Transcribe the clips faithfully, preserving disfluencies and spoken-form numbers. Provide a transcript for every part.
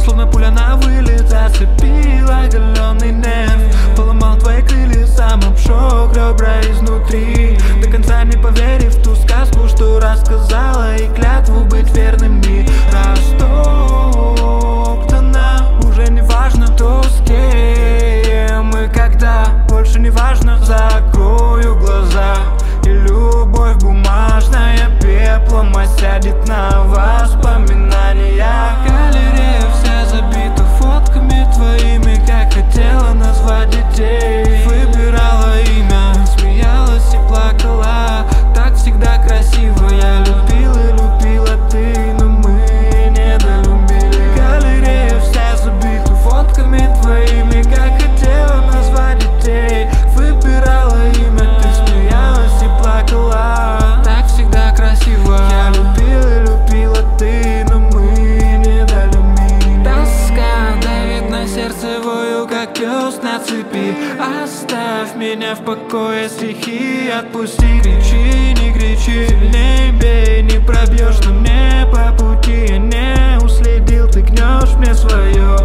словно пуля на вылет, зацепила оголенный нерв. Поломал твои крылья, сам обжег ребра изнутри, до конца не поверив в ту сказку, что рассказала, и клятву быть верными. Растоптана, уже не важно, кто с кем и когда, больше не важно. Закрою глаза, и любовь бумажная пеплом осядет на воспоминания. Галерея вся забита фотками твоими, как хотела назвать детей. Выбирала имя, смеялась и плакала, так всегда красиво. Я любила, любила ты, но мы недолюбили. Галерея вся забита фотками твоими, как хотела назвать детей. Выбирала имя, ты смеялась и плакала, так всегда красиво. Я любила, любила ты, но мы недолюбили. Тоска давит на сердце, вою, как пес на цепи. Оставь меня в покое, стихи отпусти. Кричи, не кричи, сильней бей, не пробьешь, но мне по пути. Я не уследил, ты гнешь мне свое.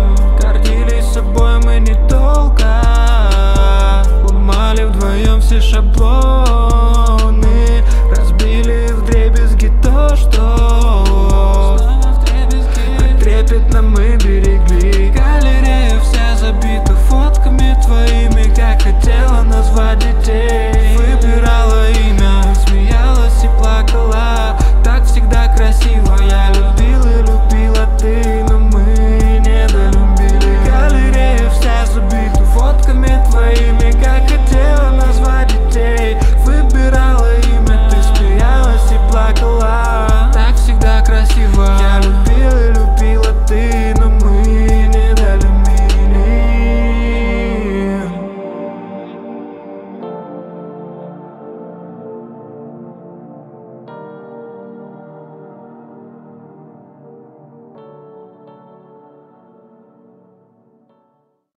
Гордились собой мы недолго, ломали вдвоем все шаблоны.